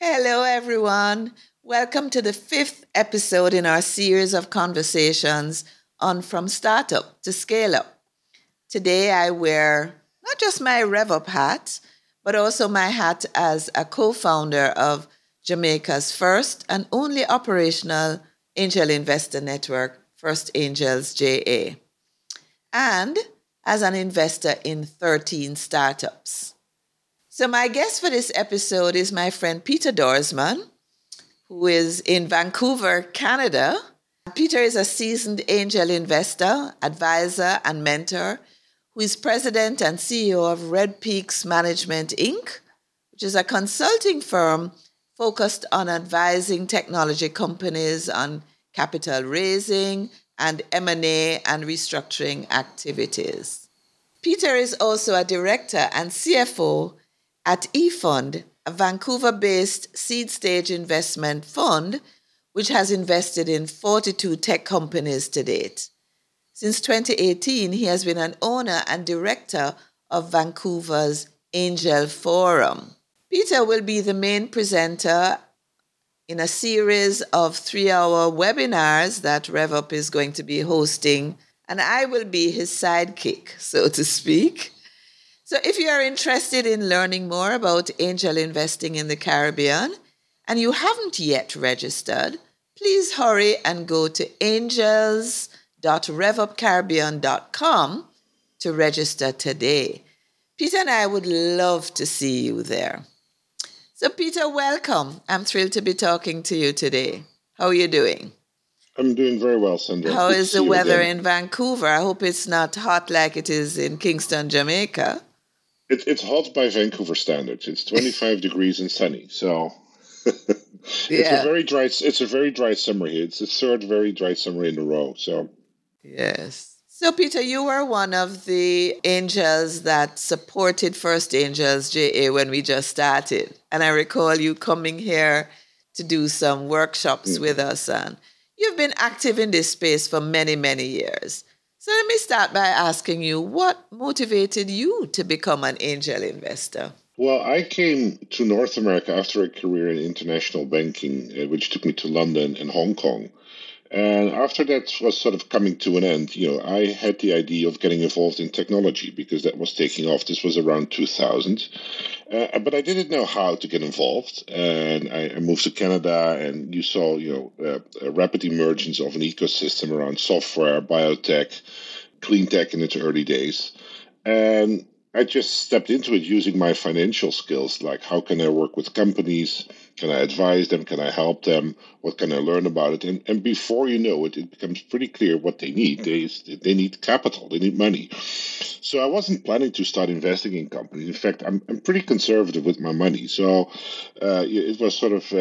Hello, everyone. Welcome to the fifth episode in our series of conversations on From Startup to Scale Up. Today, I wear not just my RevUp hat, but also my hat as a co-founder of Jamaica's first and only operational angel investor network, First Angels JA, and as an investor in 13 startups. So my guest for this episode is my friend Peter Dorsman, who is in Vancouver, Canada. Peter is a seasoned angel investor, advisor, and mentor who is president and CEO of Red Peaks Management, Inc., which is a consulting firm focused on advising technology companies on capital raising and M&A and restructuring activities. Peter is also a director and CFO at eFund, a Vancouver-based seed-stage investment fund, which has invested in 42 tech companies to date. Since 2018, he has been an owner and director of Vancouver's Angel Forum. Peter will be the main presenter in a series of 3-hour webinars that RevUp is going to be hosting, and I will be his sidekick, so to speak. So if you are interested in learning more about angel investing in the Caribbean and you haven't yet registered, please hurry and go to angels.revupcaribbean.com to register today. Peter and I would love to see you there. So Peter, welcome. I'm thrilled to be talking to you today. How are you doing? I'm doing very well, Sandra. How is the weather in Vancouver? I hope it's not hot like it is in Kingston, Jamaica. It's hot by Vancouver standards. It's 25 degrees and sunny. So it's a very dry summer here. It's the third very dry summer in a row. So yes. So Peter, you were one of the angels that supported First Angels JA when we just started. And I recall you coming here to do some workshops with us, and you've been active in this space for many, many years. So let me start by asking you, what motivated you to become an angel investor? Well, I came to North America after a career in international banking, which took me to London and Hong Kong. And after that was sort of coming to an end, I had the idea of getting involved in technology because that was taking off. This was around 2000. But I didn't know how to get involved. And I moved to Canada, and you saw, a rapid emergence of an ecosystem around software, biotech, clean tech in its early days. And I just stepped into it using my financial skills, like how can I work with companies? Can I advise them? Can I help them? What can I learn about it? And before you know it, it becomes pretty clear what they need. They need capital. They need money. So I wasn't planning to start investing in companies. In fact, I'm pretty conservative with my money. So it was sort of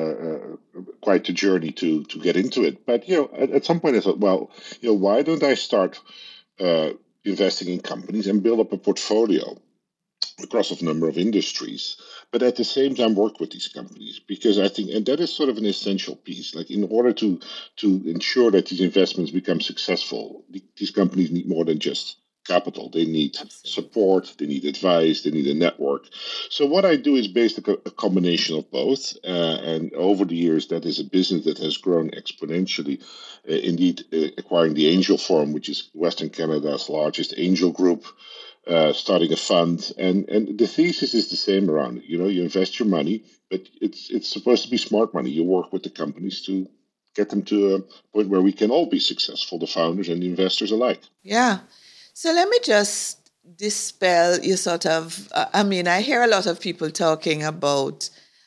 quite a journey to get into it. But, at some point I thought, well, why don't I start investing in companies and build up a portfolio across a number of industries, but at the same time work with these companies, because I think, and that is sort of an essential piece, like in order to ensure that these investments become successful, these companies need more than just capital. They need support, they need advice, they need a network. So what I do is basically a combination of both, and over the years that is a business that has grown exponentially. Indeed, acquiring the Angel Forum, which is Western Canada's largest angel group, starting a fund, and the thesis is the same around it. You invest your money, but it's supposed to be smart money. You work with the companies to get them to a point where we can all be successful, the founders and the investors alike. Yeah. So let me just dispel you sort of, I hear a lot of people talking about,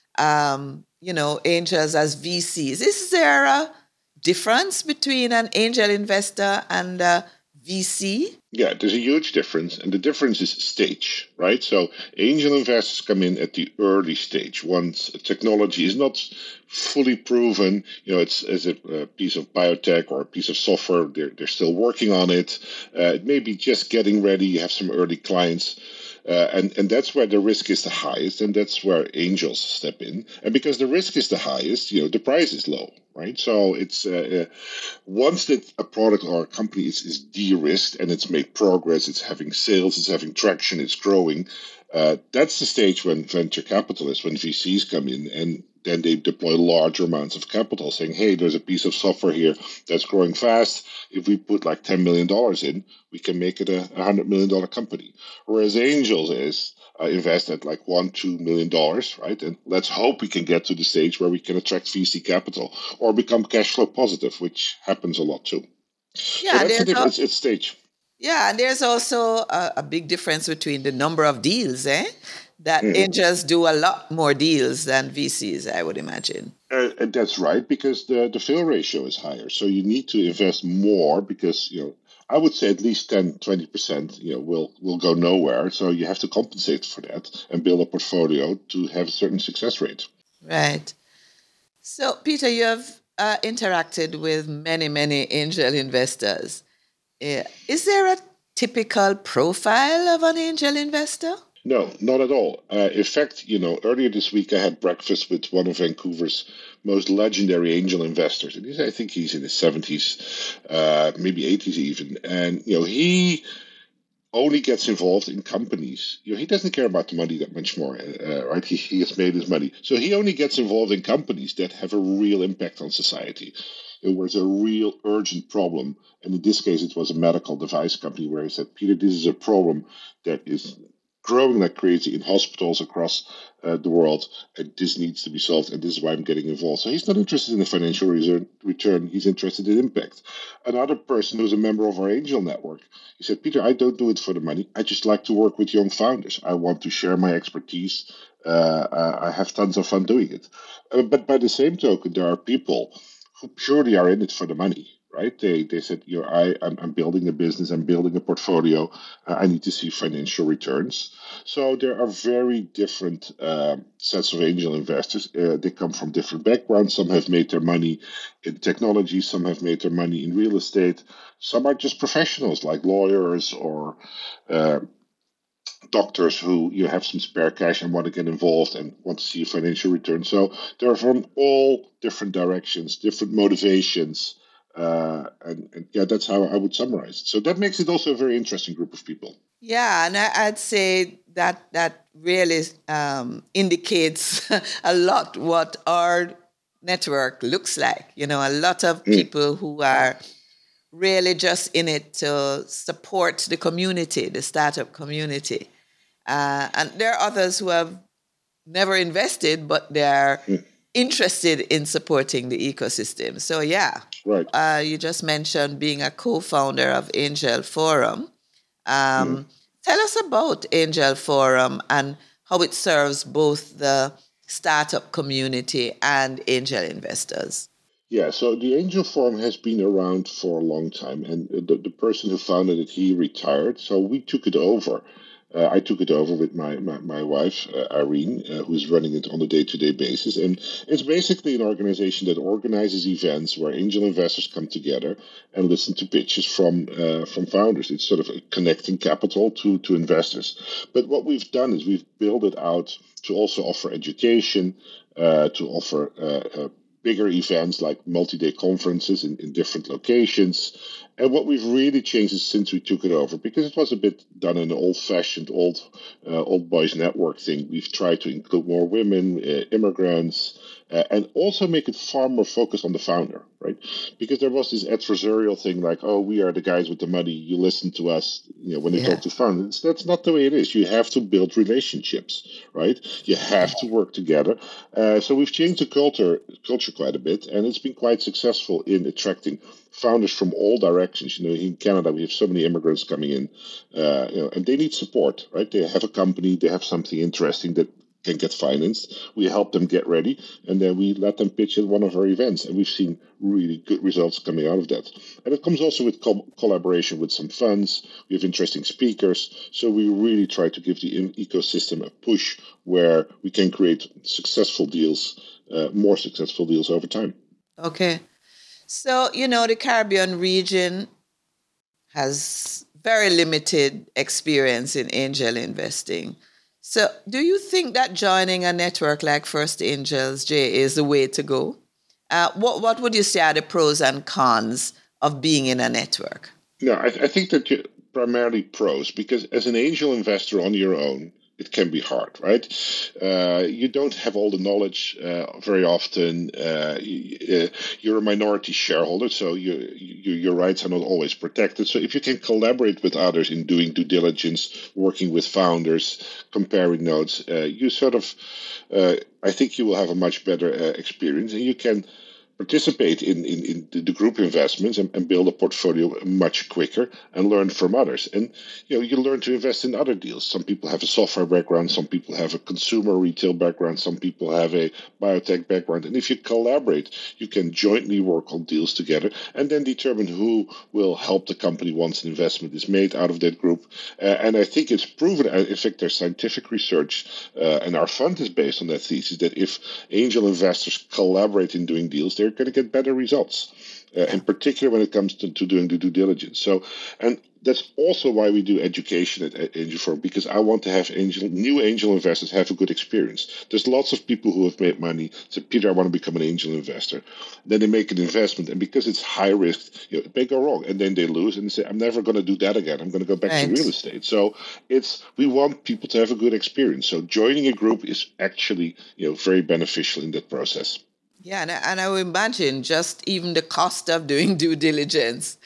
angels as VCs. Is there a difference between an angel investor and a VC? Yeah, there's a huge difference, and the difference is stage, right? So angel investors come in at the early stage. Once a technology is not fully proven, it's as a piece of biotech or a piece of software, they're still working on it. It may be just getting ready, you have some early clients. And that's where the risk is the highest, and that's where angels step in. And because the risk is the highest, the price is low, right? So it's once that a product or a company is de-risked and it's made progress, it's having sales, it's having traction, it's growing, That's the stage when venture capitalists, when VCs come in, and then they deploy large amounts of capital, saying, hey, there's a piece of software here that's growing fast. If we put like $10 million in, we can make it a $100 million company. Whereas angels invest at like $1-2 million, right? And let's hope we can get to the stage where we can attract VC capital or become cash flow positive, which happens a lot too. Yeah, So that's the difference. It's stage. Yeah, and there's also a big difference between the number of deals, that angels do a lot more deals than VCs, I would imagine. And that's right, because the fail ratio is higher. So you need to invest more because, I would say at least 10-20%, will go nowhere. So you have to compensate for that and build a portfolio to have a certain success rate. Right. So, Peter, you have interacted with many, many angel investors. Is there a typical profile of an angel investor? No, not at all. In fact, earlier this week I had breakfast with one of Vancouver's most legendary angel investors. And I think he's in his 70s, maybe 80s even. And, he only gets involved in companies. He doesn't care about the money that much more, right? He has made his money. So he only gets involved in companies that have a real impact on society. It was a real urgent problem. And in this case, it was a medical device company where he said, Peter, this is a problem that is growing like crazy in hospitals across the world, and this needs to be solved, and this is why I'm getting involved. So he's not interested in the financial return, he's interested in impact. Another person who's a member of our angel network, he said, Peter, I don't do it for the money. I just like to work with young founders. I want to share my expertise. I have tons of fun doing it. But by the same token, there are people who purely are in it for the money. Right? They said, I'm building a business, I'm building a portfolio, I need to see financial returns. So there are very different sets of angel investors. They come from different backgrounds. Some have made their money in technology, some have made their money in real estate. Some are just professionals like lawyers or doctors who have some spare cash and want to get involved and want to see a financial return. So they're from all different directions, different motivations. And that's how I would summarize it. So that makes it also a very interesting group of people. Yeah, and I'd say that really indicates a lot what our network looks like. A lot of people who are really just in it to support the community, the startup community. And there are others who have never invested, but they're interested in supporting the ecosystem. So, yeah. Right. You just mentioned being a co-founder of Angel Forum. Tell us about Angel Forum and how it serves both the startup community and angel investors. Yeah, so the Angel Forum has been around for a long time, and the person who founded it, he retired, so we took it over. I took it over with my wife, Irene, who's running it on a day-to-day basis. And it's basically an organization that organizes events where angel investors come together and listen to pitches from founders. It's sort of connecting capital to investors. But what we've done is we've built it out to also offer education, to offer bigger events like multi-day conferences in different locations. And what we've really changed is since we took it over, because it was a bit done in an old-fashioned, old boys network thing. We've tried to include more women, immigrants, and also make it far more focused on the founder, right? Because there was this adversarial thing like, oh, we are the guys with the money, you listen to us, when they talk to founders. That's not the way it is. You have to build relationships, right? You have to work together. So we've changed the culture quite a bit, and it's been quite successful in attracting founders from all directions. In Canada, we have so many immigrants coming in, and they need support, right? They have a company, they have something interesting that can get financed. We help them get ready, and then we let them pitch at one of our events, and we've seen really good results coming out of that. And it comes also with collaboration with some funds. We have interesting speakers, so we really try to give the ecosystem a push where we can create successful deals, more successful deals over time. Okay. So, the Caribbean region has very limited experience in angel investing. So do you think that joining a network like First Angels, Jay, is the way to go? What would you say are the pros and cons of being in a network? No, I think that primarily pros, because as an angel investor on your own, it can be hard, right? You don't have all the knowledge very often. You're a minority shareholder, so your rights are not always protected. So if you can collaborate with others in doing due diligence, working with founders, comparing notes, you sort of, I think you will have a much better experience, and you can participate in the group investments and build a portfolio much quicker and learn from others. And you learn to invest in other deals. Some people have a software background, some people have a consumer retail background, some people have a biotech background. And if you collaborate, you can jointly work on deals together and then determine who will help the company once an investment is made out of that group. And I think it's proven, in fact, there's scientific research, and our fund is based on that thesis, that if angel investors collaborate in doing deals, they're going to get better results, in particular when it comes to doing the due diligence. So, and that's also why we do education at Angel Forum, because I want to have new angel investors have a good experience. There's lots of people who have made money, say, Peter, I want to become an angel investor. Then they make an investment, and because it's high risk, it may go wrong, and then they lose, and they say, I'm never going to do that again. I'm going to go back to real estate. So we want people to have a good experience. So joining a group is actually very beneficial in that process. Yeah, and I would imagine just even the cost of doing due diligence,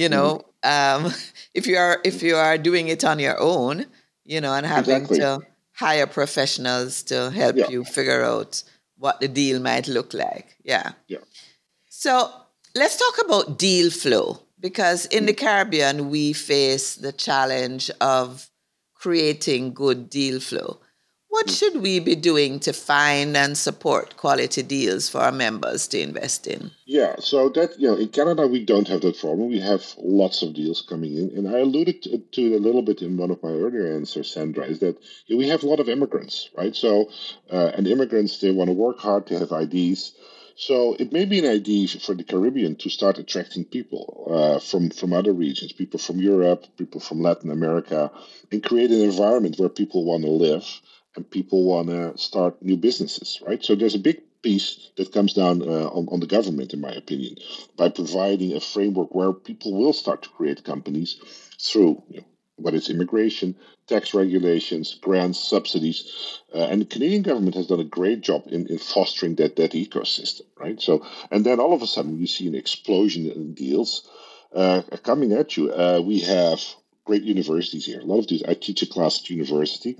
if you are doing it on your own, and having to hire professionals to help you figure out what the deal might look like. Yeah. So let's talk about deal flow, because in the Caribbean, we face the challenge of creating good deal flow. What should we be doing to find and support quality deals for our members to invest in? Yeah, so that, in Canada, we don't have that problem. We have lots of deals coming in. And I alluded to it a little bit in one of my earlier answers, Sandra, is that we have a lot of immigrants, right? So, and immigrants, they want to work hard, they have IDs. So it may be an idea for the Caribbean to start attracting people from other regions, people from Europe, people from Latin America, and create an environment where people want to live and people want to start new businesses, right? So there's a big piece that comes down on the government, in my opinion, by providing a framework where people will start to create companies through whether it's immigration, tax regulations, grants, subsidies. And the Canadian government has done a great job in fostering that ecosystem, right? So, and then all of a sudden you see an explosion in deals coming at you. We have great universities here. A lot of these, I teach a class at university.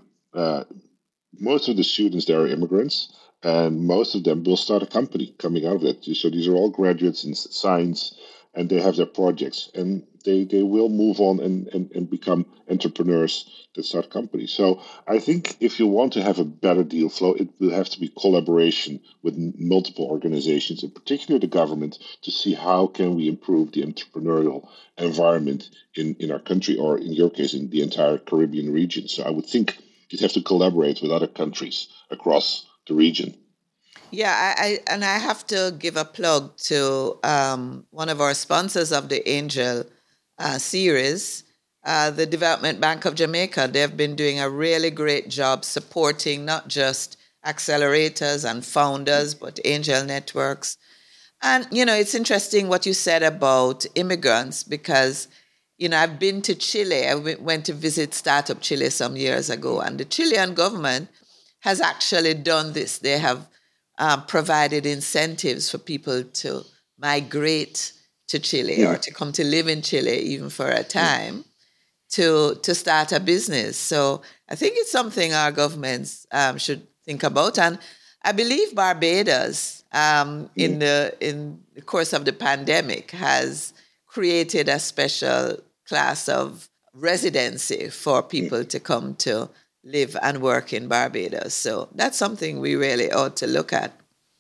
Most of the students there are immigrants, and most of them will start a company coming out of it. So these are all graduates in science, and they have their projects, and they will move on and become entrepreneurs that start companies. So I think if you want to have a better deal flow, it will have to be collaboration with multiple organizations, in particular the government, to see how can we improve the entrepreneurial environment in our country, or in your case, in the entire Caribbean region. So I would think you'd have to collaborate with other countries across the region. Yeah, I have to give a plug to one of our sponsors of the Angel series, the Development Bank of Jamaica. They've been doing a really great job supporting not just accelerators and founders, but angel networks. And, it's interesting what you said about immigrants, because I've been to Chile. I went to visit Startup Chile some years ago, and the Chilean government has actually done this. They have provided incentives for people to migrate to Chile or to come to live in Chile, even for a time, to start a business. So I think it's something our governments should think about. And I believe Barbados, in the course of the pandemic, has created a special class of residency for people to come to live and work in Barbados. So that's something we really ought to look at.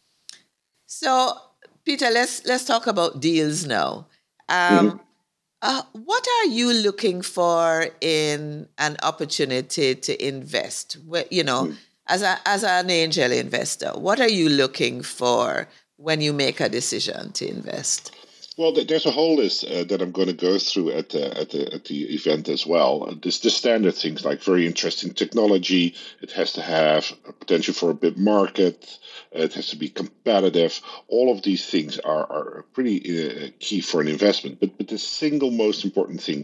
So, Peter, let's talk about deals now. What are you looking for in an opportunity to invest? As an angel investor, what are you looking for when you make a decision to invest? Well, there's a whole list that I'm going to go through at the event as well. This the standard things like very interesting technology. It has to have a potential for a big market. It has to be competitive. All of these things are pretty key for an investment. But the single most important thing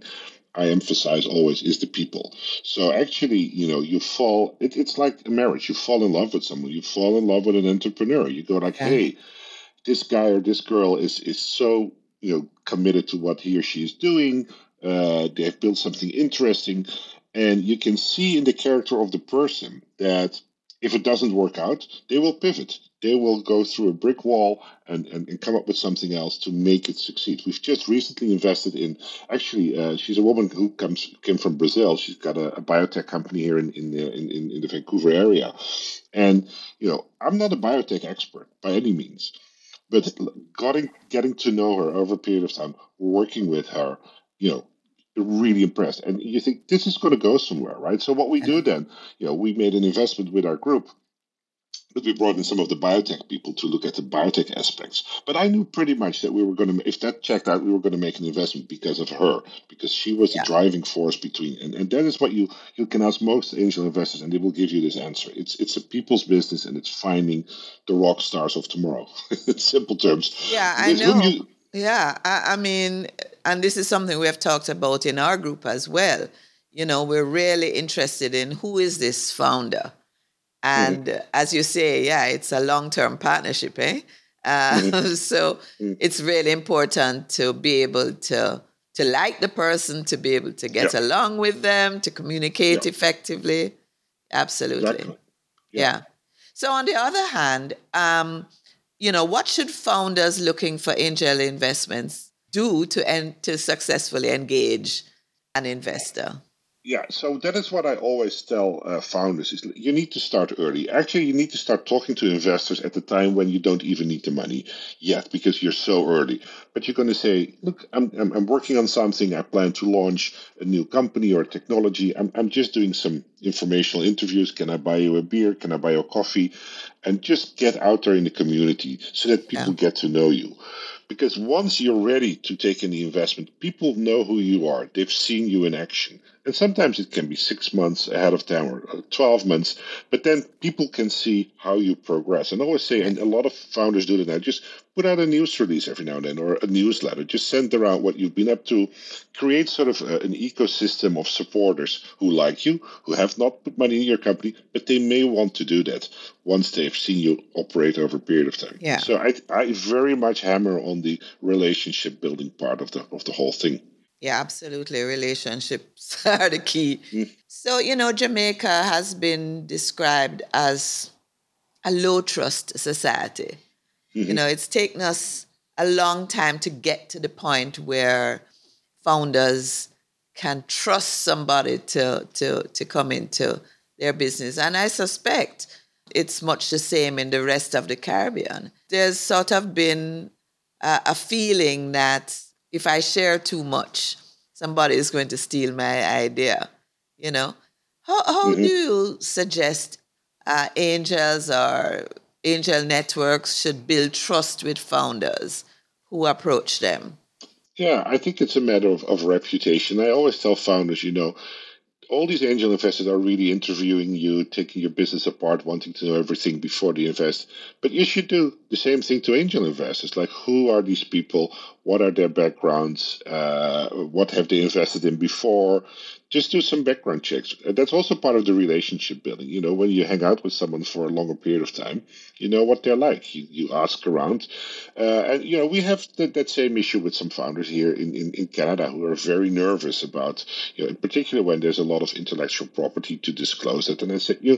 I emphasize always is the people. So actually, it's like a marriage. You fall in love with someone. You fall in love with an entrepreneur. You go like, Yeah. hey, this guy or this girl is so committed to what he or she is doing. They have built something interesting, and you can see in the character of the person that if it doesn't work out, they will pivot. They will go through a brick wall and come up with something else to make it succeed. We've just recently invested in, actually, she's a woman who came from Brazil. She's got a biotech company here in the Vancouver area. And, I'm not a biotech expert by any means, but getting to know her over a period of time, working with her, you know, really impressed. And you think this is going to go somewhere, right? So what we do then, we made an investment with our group, but we brought in some of the biotech people to look at the biotech aspects. But I knew pretty much that we were going to, if that checked out, we were going to make an investment because of her, because she was the Yeah. driving force between. And that is what you can ask most angel investors, and they will give you this answer. It's a people's business, and it's finding the rock stars of tomorrow. In simple terms, Yeah, I with whom know. you. Yeah, I mean, and this is something we have talked about in our group as well. We're really interested in who is this founder. Mhm, And as you say, yeah, it's a long-term partnership, eh? mhm, So mhm. it's really important to be able to like the person, to be able to Yeah, get along with them, to communicate yeah, effectively. Absolutely. exactly. Yeah. Yeah. So on the other hand, what should founders looking for angel investments do to successfully engage an investor? Yeah, so that is what I always tell founders: is you need to start early. Actually, you need to start talking to investors at the time when you don't even need the money yet because you're so early. But you're going to say, "Look, I'm working on something. I plan to launch a new company or technology. I'm just doing some informational interviews. Can I buy you a beer? Can I buy you a coffee?" And just get out there in the community so that Yeah. people get to know you. Because once you're ready to take in the investment, people know who you are. They've seen you in action. And sometimes it can be 6 months ahead of time or 12 months, but then people can see how you progress. And I always say, and Right. a lot of founders do that now, just put out a news release every now and then or a newsletter. Just send around what you've been up to. Create sort of an ecosystem of supporters who like you, who have not put money in your company, but they may want to do that once they've seen you operate over a period of time. Yeah. So I very much hammer on the relationship building part of the whole thing. Yeah, absolutely. Relationships are the key. So, Jamaica has been described as a low trust society. Mm-hmm. It's taken us a long time to get to the point where founders can trust somebody to come into their business. And I suspect it's much the same in the rest of the Caribbean. There's sort of been a feeling that if I share too much, somebody is going to steal my idea. You know, how do Mm-hmm. you suggest angels or angel networks should build trust with founders who approach them? Yeah, I think it's a matter of reputation. I always tell founders, all these angel investors are really interviewing you, taking your business apart, wanting to know everything before they invest. But you should do the same thing to angel investors. Like, who are these people? What are their backgrounds? What have they invested in before? Just do some background checks. That's also part of the relationship building. When you hang out with someone for a longer period of time, you know what they're like. You ask around. And we have that same issue with some founders here in Canada who are very nervous about, in particular when there's a lot of intellectual property to disclose it. And I said,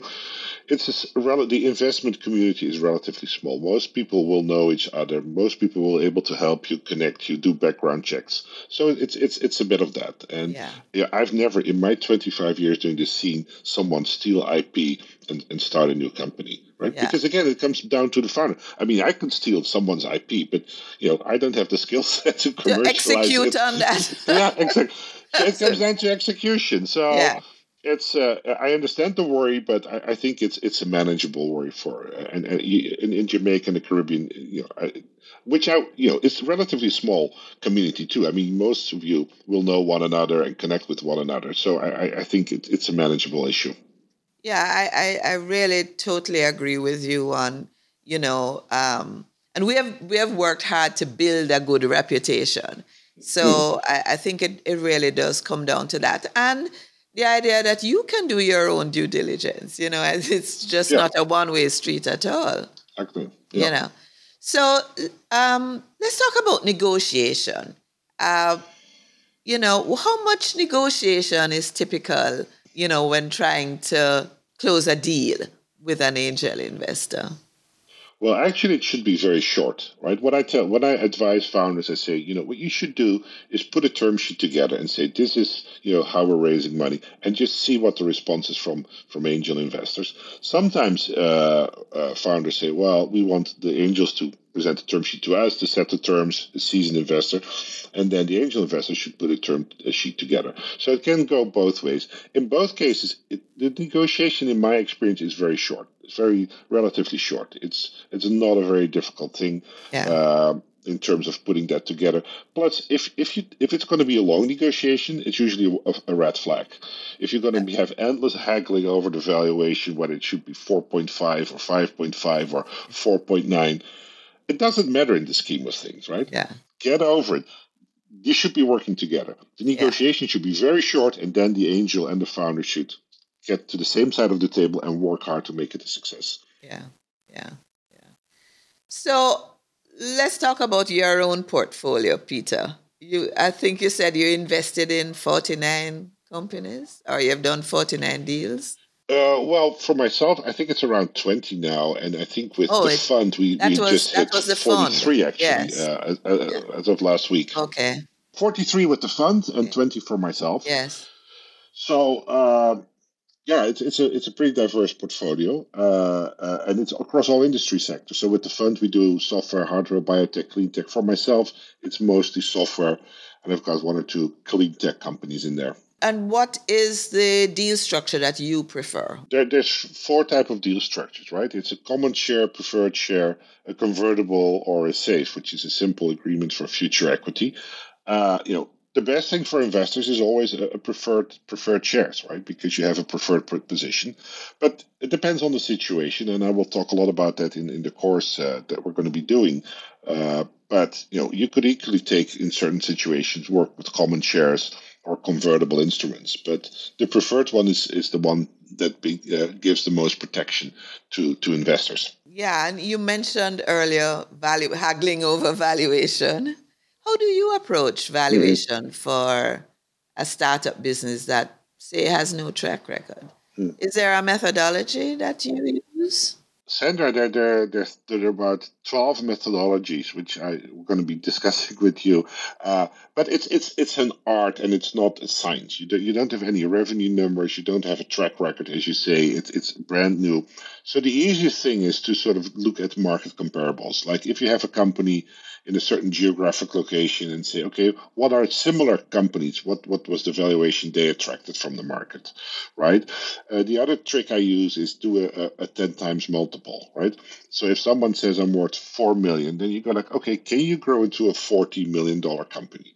the investment community is relatively small. Most people will know each other. Most people will be able to help you, connect you, do background checks. So it's a bit of that. And Yeah. I've never in my 25 years doing this seen someone steal IP and start a new company. Right, Yeah. because again, it comes down to the founder. I mean, I can steal someone's IP, but I don't have the skill set to To commercialize execute it. on that. Yeah, exactly. So it comes So, down to execution. So yeah. it's I understand the worry, but I think it's a manageable worry for and in Jamaica and the Caribbean, which it's a relatively small community too. I mean, most of you will know one another and connect with one another. So I think it's a manageable issue. Yeah, I really totally agree with you on, and we have worked hard to build a good reputation. So I think it really does come down to that. And the idea that you can do your own due diligence, it's just Yeah, not a one-way street at all, exactly. you Yeah. know. So let's talk about negotiation. How much negotiation is typical, when trying to close a deal with an angel investor? Well, actually, it should be very short, right? When I advise founders, I say, what you should do is put a term sheet together and say, this is, how we're raising money, and just see what the response is from angel investors. Sometimes founders say, well, we want the angels to present a term sheet to us to set the terms, a seasoned investor, and then the angel investor should put a sheet together. So it can go both ways. In both cases, the negotiation, in my experience, is very short. It's very relatively short. It's not a very difficult thing. Yeah. In terms of putting that together. Plus, if it's going to be a long negotiation, it's usually a red flag. If you're going to have endless haggling over the valuation, whether it should be 4.5 or 5.5 or 4.9, it doesn't matter in the scheme of things, right? Yeah. Get over it. You should be working together. The Yeah. negotiation should be very short, and then the angel and the founder should get to the same side of the table and work hard to make it a success. Yeah. Yeah. Yeah. So let's talk about your own portfolio, Peter. I think you said you invested in 49 companies, or you have done 49 deals. Well, for myself, I think it's around 20 now, and I think with Oh, the fund, we just that hit was the fund. 43 actually, Yes. as of last week. Okay. 43 with the fund and Okay. 20 for myself. Yes. So yeah, it's a pretty diverse portfolio, and it's across all industry sectors. So with the fund, we do software, hardware, biotech, clean tech. For myself, it's mostly software, and I've got one or two clean tech companies in there. And what is the deal structure that you prefer? There's four type of deal structures, right? It's a common share, preferred share, a convertible, or a SAFE, which is a simple agreement for future equity. The best thing for investors is always a preferred shares, right? Because you have a preferred position. But it depends on the situation, and I will talk a lot about that in the course that we're going to be doing. But you could equally take, in certain situations, work with common shares or convertible instruments. But the preferred one is the one that gives the most protection to investors. Yeah, and you mentioned earlier haggling over valuation. How do you approach valuation for a startup business that, say, has no track record? Is there a methodology that you use? Sandra, there are about 12 methodologies which I'm going to be discussing with you. But it's an art and it's not a science. You don't have any revenue numbers. You don't have a track record, as you say. It's brand new. So the easiest thing is to sort of look at market comparables. Like if you have a company in a certain geographic location and say, okay, what are similar companies? What was the valuation they attracted from the market, right? The other trick I use is do a 10 times multiple, right? So if someone says I'm worth 4 million, then you go like, okay, can you grow into a $40 million company?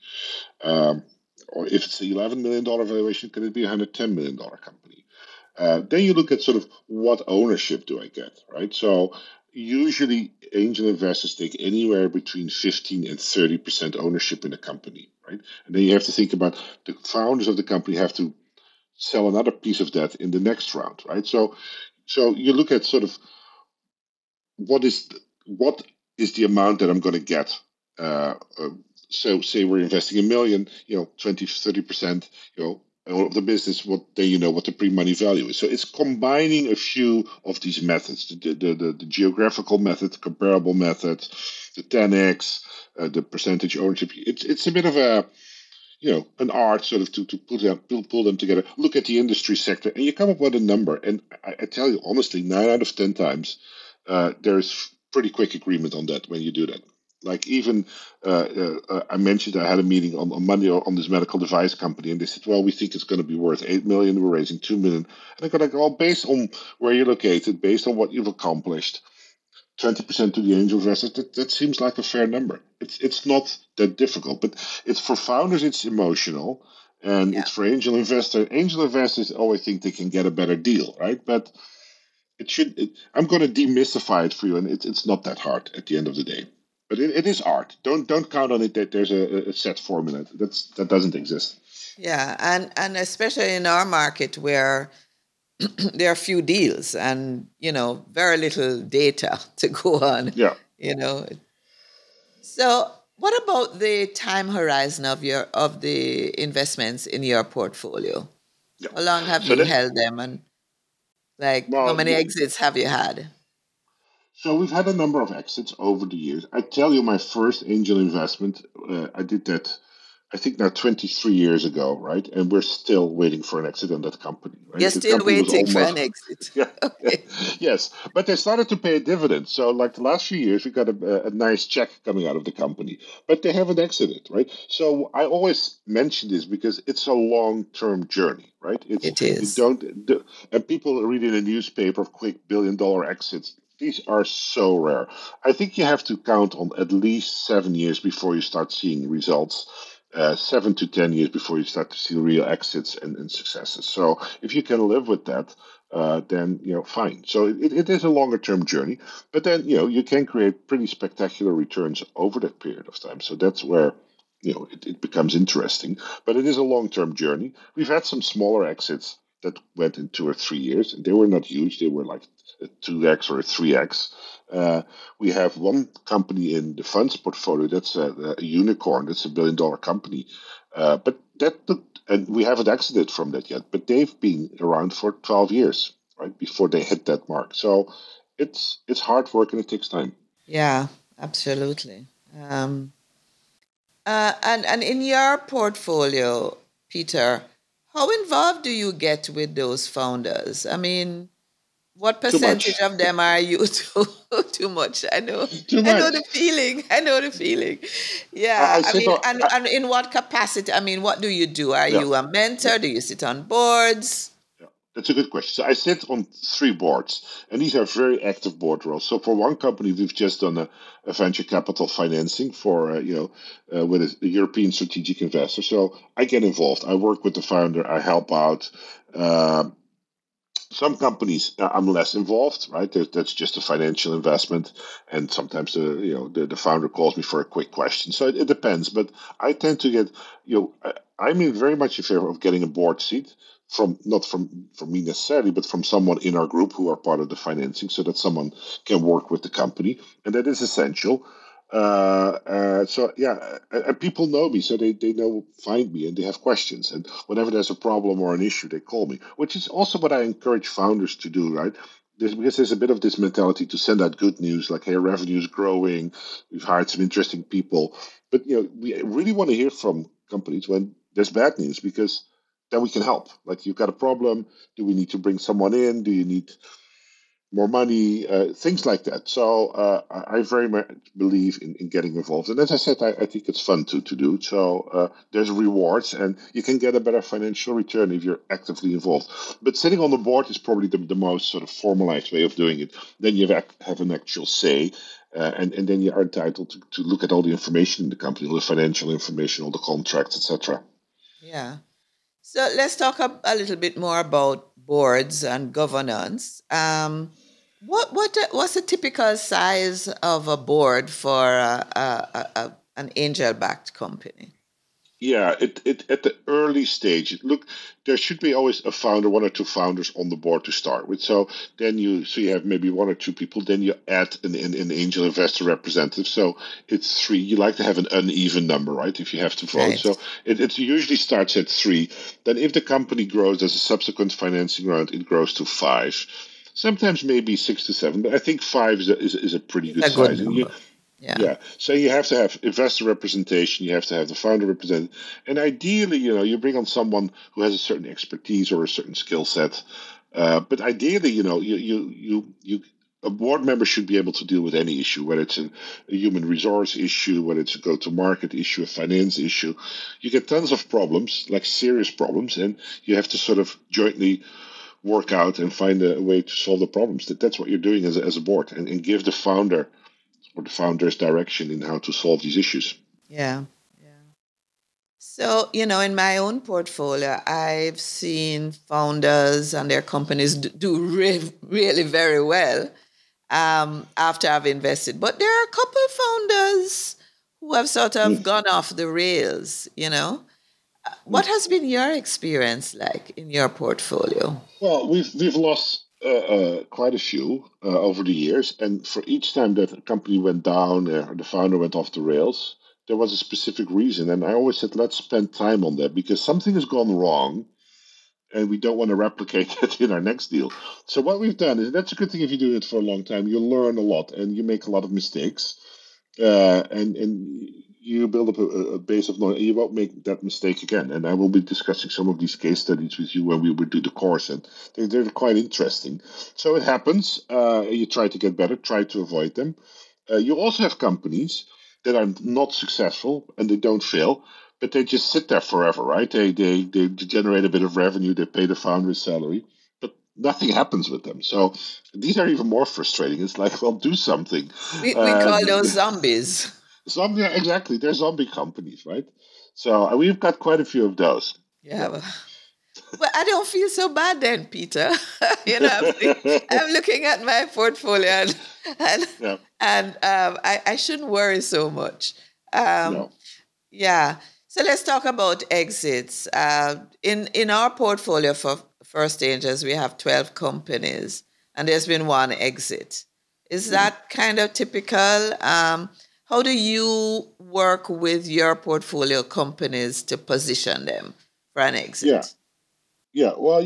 Or if it's an $11 million valuation, can it be a $110 million company? Then you look at sort of what ownership do I get, right? So usually angel investors take anywhere between 15 and 30% ownership in a company, right? And then you have to think about the founders of the company have to sell another piece of that in the next round, right? So you look at sort of what is the amount that I'm going to get. So say we're investing $1 million, 20, 30%, of the business, what the pre-money value is. So it's combining a few of these methods, the geographical method, the comparable method, the 10x, the percentage ownership. It's a bit of an art sort of to pull them together, look at the industry sector, and you come up with a number. And I tell you honestly, 9 out of 10 times, there's pretty quick agreement on that when you do that. Like even I mentioned I had a meeting on Monday on this medical device company, and they said, well, we think it's going to be worth 8 million. We're raising 2 million. And I go like, well, based on where you're located, based on what you've accomplished, 20% to the angel investors, that seems like a fair number. It's not that difficult, but it's for founders, it's emotional, and it's for angel investors. Angel investors always think they can get a better deal, right? But I'm going to demystify it for you, and it's not that hard at the end of the day. But it is art. Don't count on it that there's a set formula. That doesn't exist. Yeah, and especially in our market where there are few deals and very little data to go on. Yeah. You know, so what about the time horizon of the investments in your portfolio? Yeah. How long have So you that held them, and like how well, many exits have you had? so we've had a number of exits over the years. I tell you, my first angel investment, I did that, I think now 23 years ago, right? And we're still waiting for an exit on that company, You're right? The still company was waiting for an almost, exit. yeah, yeah, Okay. yes, but they started to pay a dividend. So, like the last few years, we got a nice check coming out of the company, but they haven't exited, right? So, I always mention this because it's a long-term journey, right? It You is. don't, do, and people reading a newspaper of quick billion-dollar exits. These are so rare. I think you have to count on at least 7 years before you start seeing results. 7 to 10 years before you start to see real exits and successes. So if you can live with that, then fine. So it is a longer term journey, but then you can create pretty spectacular returns over that period of time. So that's where it becomes interesting. But it is a long term journey. We've had some smaller exits that went in 2 or 3 years, and they were not huge. They were like a 2x or a 3x. We have one company in the funds portfolio that's a unicorn. That's $1 billion company, but and we haven't exited from that yet. But they've been around for 12 years, right, before they hit that mark. So it's hard work and it takes time. Yeah, absolutely. Um, and in your portfolio, Peter, how involved do you get with those founders? I mean, what Too percentage much, of them are you too much? I know. too I know the much. feeling. I know the feeling. I, Yeah. I I sit mean, on. and in what capacity? I mean, what do you do? Are Yeah. you a Yeah. mentor? Do you sit on boards? Yeah, that's a good question. So I sit on three boards, and these are very active board roles. So for one company, we've just done a venture capital financing for with a European strategic investor. So I get involved. I work with the founder. I help out. Uh, some companies I'm less involved, right? That's just a financial investment, and sometimes the founder calls me for a quick question. So it depends, but I tend to get I'm in very much in favor of getting a board seat from not from me necessarily, but from someone in our group who are part of the financing, so that someone can work with the company, and that is essential. So yeah, and people know me, so they know find me and they have questions. And whenever there's a problem or an issue, they call me, which is also what I encourage founders to do, right? Because there's a bit of this mentality to send out good news, like, hey, revenue is growing, we've hired some interesting people. But we really want to hear from companies when there's bad news, because then we can help. Like, you've got a problem, do we need to bring someone in? Do you need more money, things like that. So I very much believe in getting involved. And as I said, I think it's fun to do. So there's rewards, and you can get a better financial return if you're actively involved. But sitting on the board is probably the most sort of formalized way of doing it. Then you have an actual say. And then you are entitled to look at all the information in the company, all the financial information, all the contracts, etc. Yeah. So let's talk a little bit more about boards and governance. What's a typical size of a board for an angel-backed company? Yeah, it at the early stage, look, there should be always a founder, one or two founders on the board to start with. So then you have maybe one or two people, then you add an angel investor representative. So it's three. You like to have an uneven number, right? If you have to vote. Right. So it usually starts at three. Then if the company grows, there's a subsequent financing round, it grows to five. Sometimes maybe 6 to 7, but I think five is a pretty It's good a good size. And number. Yeah. yeah, so you have to have investor representation, you have to have the founder represented, and ideally, you bring on someone who has a certain expertise or a certain skill set. But ideally, a board member should be able to deal with any issue, whether it's a human resource issue, whether it's a go-to-market issue, a finance issue. You get tons of problems, like serious problems, and you have to sort of jointly work out and find a way to solve the problems. That's what you're doing as a board, and give the founder or the founder's direction in how to solve these issues. Yeah. Yeah. So, in my own portfolio, I've seen founders and their companies do really very well. after I've invested. But there are a couple of founders who have sort of Mm, gone off the rails, you know. What mm. has been your experience like in your portfolio? Well, we've lost quite a few over the years, and for each time that a company went down or the founder went off the rails, there was a specific reason. And I always said, let's spend time on that because something has gone wrong, and we don't want to replicate it in our next deal. So what we've done is that's a good thing if you do it for a long time. You learn a lot and you make a lot of mistakes, and you build up a base of knowledge. You won't make that mistake again. And I will be discussing some of these case studies with you when we would do the course, and they're quite interesting. So it happens. You try to get better, try to avoid them. You also have companies that are not successful and they don't fail, but they just sit there forever, right? They generate a bit of revenue, they pay the founder's salary, but nothing happens with them. So these are even more frustrating. It's like, well, do something. We call Um, those zombies. zombie, exactly. They're zombie companies, right? So we've got quite a few of those. Yeah. Yeah. Well, I don't feel so bad then, Peter. I'm looking at my portfolio and, Yeah. I shouldn't worry so much. Um, No. yeah. So let's talk about exits. In our portfolio for First Angels, we have 12 companies, and there's been one exit. Is Mhm. that kind of typical? How do you work with your portfolio companies to position them for an Yeah. exit? Yeah. Well,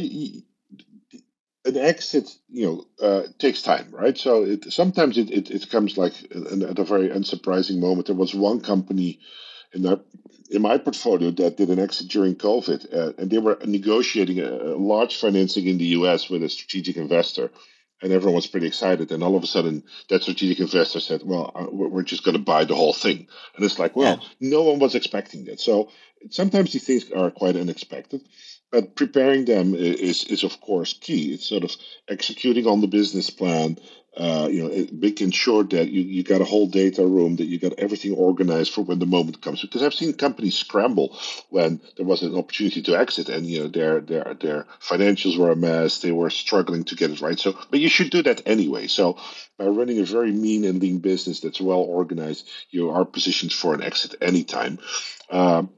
an exit, takes time, right? So sometimes it comes like at a very unsurprising moment. There was one company in that in my portfolio that did an exit during COVID, and they were negotiating a large financing in the U.S. with a strategic investor, and everyone was pretty excited. And all of a sudden, that strategic investor said, "Well, we're just going to buy the whole thing," and it's like, Yeah. well, no one was expecting that. So sometimes these things are quite unexpected. But preparing them is of course key. It's sort of executing on the business plan, making sure that you got a whole data room, that you got everything organized for when the moment comes. Because I've seen companies scramble when there was an opportunity to exit, and their financials were a mess. They were struggling to get it right. So, but you should do that anyway. So, by running a very mean and lean business that's well organized, you are positioned for an exit anytime. Um,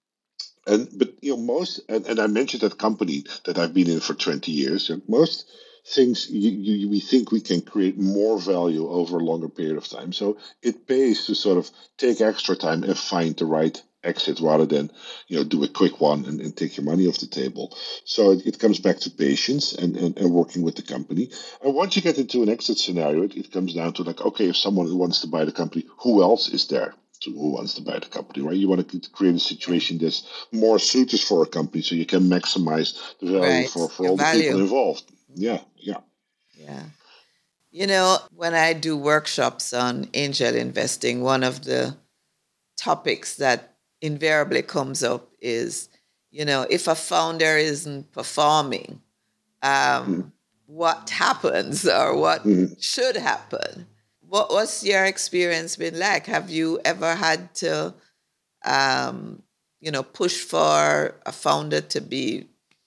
but most and I mentioned that company that I've been in for 20 years. And most things we think we can create more value over a longer period of time. So it pays to sort of take extra time and find the right exit rather than do a quick one and take your money off the table. So it comes back to patience and working with the company. And once you get into an exit scenario, it comes down to like, okay, if someone wants to buy the company, who else is there who wants to buy the company, right? You want to create a Yeah. situation that's more suited for a company so you can maximize the value Right. for Your all the people value. involved. Mhm. Yeah, yeah. Yeah. When I do workshops on angel investing, one of the topics that invariably comes up is, if a founder isn't performing, Mhm, um, what happens or what mhm. should happen? What's your experience been like? Have you ever had to, um, push for a founder to be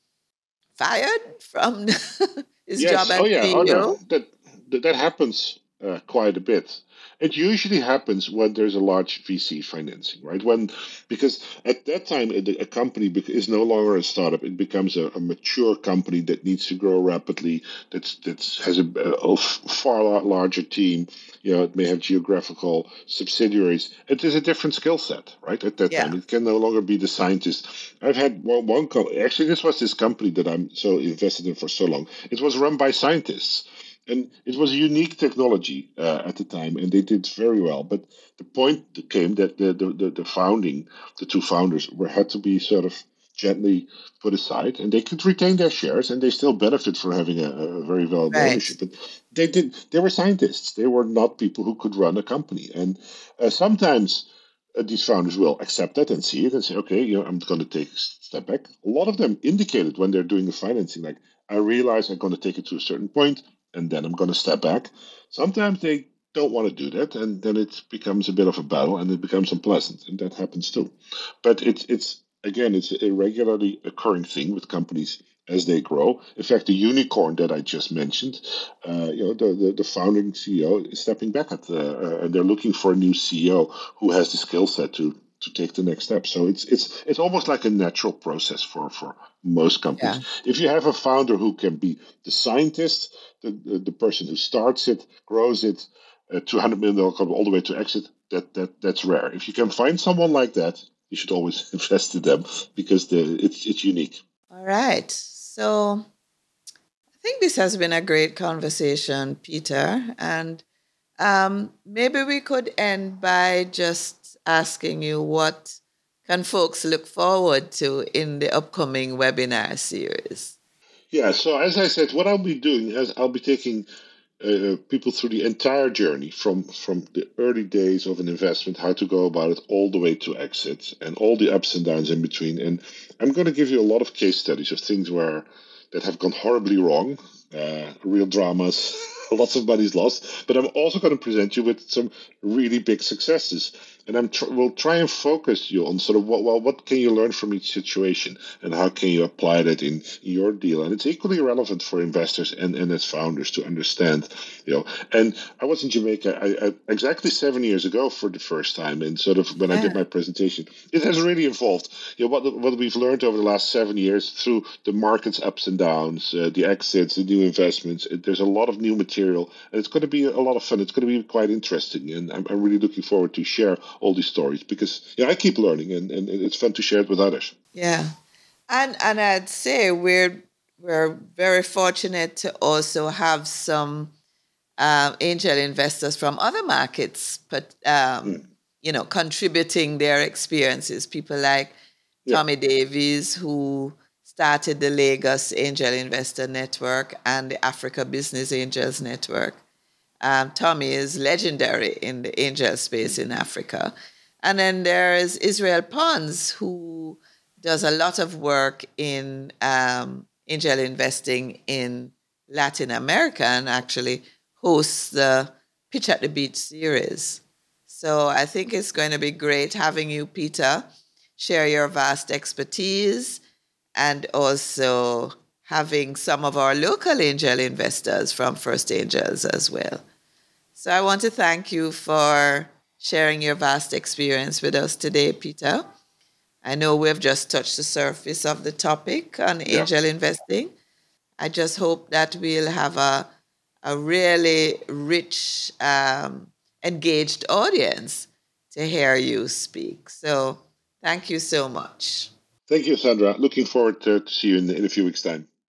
fired from his job Yes. as Oh, yeah. Oh, no. CEO? That happens quite a bit. It usually happens when there's a large VC financing, right? Because at that time, a company is no longer a startup. It becomes a mature company that needs to grow rapidly. That has a far larger team. It may have geographical subsidiaries. It is a different skill set, right? At that Yeah. time, it can no longer be the scientist. I've had actually, this was this company that I'm so invested in for so long. It was run by scientists, and it was a unique technology at the time, and they did very well. But the point came that the two founders were had to be sort of gently put aside, and they could retain their shares, and they still benefit from having a very valuable Right. ownership. But they were scientists. They were not people who could run a company, and sometimes these founders will accept that and see it and say, okay, I'm going to take a step back. A lot of them indicated when they're doing the financing, like, I realize I'm going to take it to a certain point and then I'm going to step back. Sometimes they don't want to do that, and then it becomes a bit of a battle and it becomes unpleasant, and that happens too. But it's again, it's a regularly occurring thing with companies as they grow. In fact, the unicorn that I just mentioned, the founding CEO is stepping back and they're looking for a new CEO who has the skill set to take the next step. So it's almost like a natural process for most companies. Yeah. If you have a founder who can be the scientist, the person who starts it, grows it, $200 million all the way to exit, that's rare. If you can find someone like that, you should always invest in them because it's unique. All right. So I think this has been a great conversation, Peter. And maybe we could end by just asking you what can folks look forward to in the upcoming webinar series? Yeah, so as I said, what I'll be doing is I'll be taking people through the entire journey from the early days of an investment, how to go about it, all the way to exit, and all the ups and downs in between. And I'm going to give you a lot of case studies of things that have gone horribly wrong, real dramas, lots of money's lost. But I'm also going to present you with some really big successes. And we'll try and focus you on sort of what can you learn from each situation and how can you apply that in your deal. And it's equally relevant for investors and as founders to understand, And I was in Jamaica exactly 7 years ago for the first time, and sort of when I did my presentation, it has really evolved. What we've learned over the last 7 years through the market's ups and downs, the exits, the new investments. There's a lot of new material, and it's going to be a lot of fun. It's going to be quite interesting, and I'm really looking forward to share all these stories because I keep learning, and it's fun to share it with others. Yeah, and I'd say we're very fortunate to also have some angel investors from other markets, but contributing their experiences. People like Tommy Davies, who started the Lagos Angel Investor Network and the Africa Business Angels Network. Tommy is legendary in the angel space in Africa. And then there's Israel Pons, who does a lot of work in angel investing in Latin America and actually hosts the Pitch at the Beach series. So I think it's going to be great having you, Peter, share your vast expertise and also having some of our local angel investors from First Angels as well. So I want to thank you for sharing your vast experience with us today, Peter. I know we've just touched the surface of the topic on angel investing. I just hope that we'll have a really rich, engaged audience to hear you speak. So thank you so much. Thank you, Sandra. Looking forward to see you in a few weeks' time.